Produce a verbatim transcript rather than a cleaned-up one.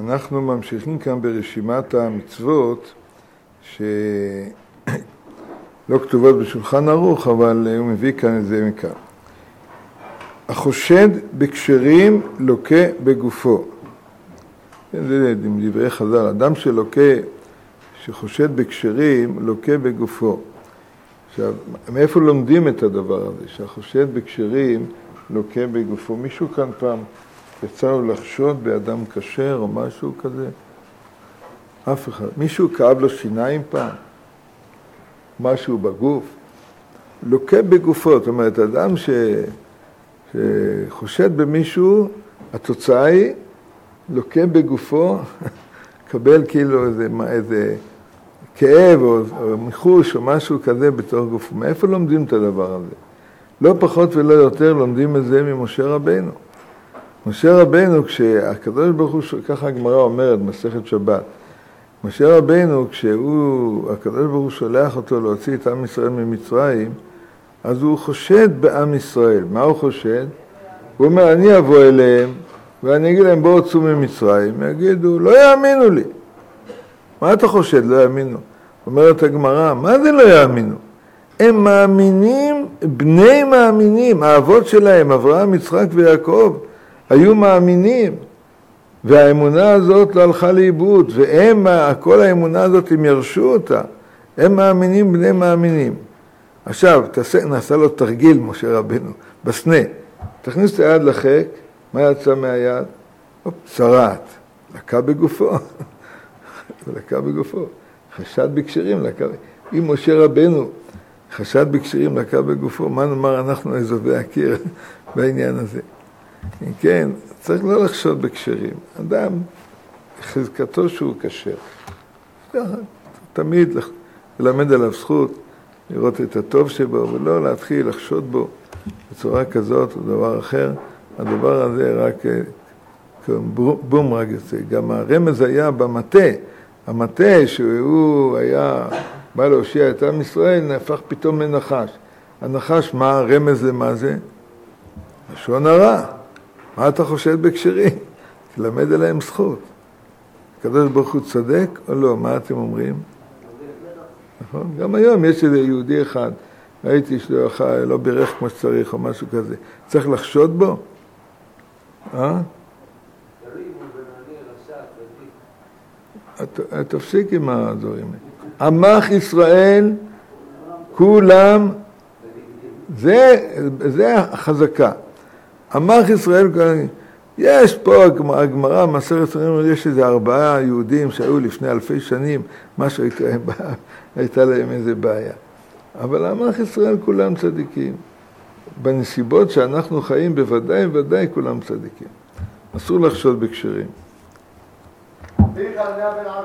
אנחנו ממשיכים כאן ברשימת המצוות שלא כתובות בשולחן ערוך, אבל הוא מביא כאן את זה מכאן. החושד בקשרים לוקה בגופו. זה דברי חז"ל, אדם שלוקה, שחושד בקשרים לוקה בגופו. עכשיו, מאיפה לומדים את הדבר הזה, שהחושד בקשרים לוקה בגופו? מישהו כאן פעם יצא לו לחשוד באדם כשר או משהו כזה? אף אחד. מישהו כאב לו שיניים פעם? משהו בגוף? לוקה בגופו, זאת אומרת, אדם ש... שחושד במישהו, התוצאה היא לוקה בגופו, קבל כאילו איזה, איזה כאב או, או מחוש או משהו כזה בתוך גופו. מאיפה לומדים את הדבר הזה? לא פחות ולא יותר לומדים את זה ממשה רבנו. משה רבנו, כשהקדוש ברוך הוא, ככה הגמרא אומרת, מסכת שבת, משה רבנו, כשהוא, הקדוש ברוך הוא שולח אותו להוציא את עם ישראל ממצרים, אז הוא חושד בעם ישראל. מה הוא חושד? הוא אומר, אני אבוא אליהם, ואני אגיד להם, בואו צאו ממצרים. יגידו, לא יאמינו לי. מה אתה חושד? לא יאמינו. אומרת הגמרא, מה זה לא יאמינו? הם מאמינים, בני מאמינים, האבות שלהם, אברהם, יצחק ויעקב, היו מאמינים. והאמונה הזאת לא הלכה לאיבוד, והם, כל האמונה הזאת, הם ירשו אותה. הם מאמינים, בני מאמינים. עכשיו, תעשה, נעשה לו תרגיל, משה רבנו, בסנה. תכניס את היד לחק, מה יצא מהיד? אופ, צרעת, לקה בגופו. לקה בגופו. חשד בקשרים, לקה בגופו. אם משה רבנו חשד בקשרים, לקה בגופו, מה נאמר אנחנו אזובי הקיר בעניין הזה? כן, צריך לא לחשוד בקשרים. אדם, חזקתו שהוא קשר. תמיד ללמד עליו זכות, לראות את הטוב שבו, ולא להתחיל לחשוד בו בצורה כזאת או דבר אחר. הדבר הזה רק בומרג יוצא. גם הרמז היה במטה. המטה שהוא היה, בא להושיע את עם ישראל, נהפך פתאום לנחש. הנחש, מה הרמז למה זה? לשון הרע. מה אתה חושד בקשרים? תלמד עליהם זכות. הקדוש ברוך הוא צודק או לא? מה אתם אומרים? נכון? גם היום יש איזה יהודי אחד, ראיתי שלא לא בירך כמו שצריך או משהו כזה. צריך לחשוד בו? אה? תפסיק עם הדברים. עמך ישראל, כולם, זה, זה החזקה. עמך ישראל, יש פה הגמרא, מסכת סנהדרין, יש איזה ארבעה יהודים שהיו לפני אלפי שנים, משהו הייתה, הייתה להם איזה בעיה. אבל עמך ישראל כולם צדיקים. בנסיבות שאנחנו חיים בוודאי ובוודאי כולם צדיקים. אסור לחשוד בקשרים.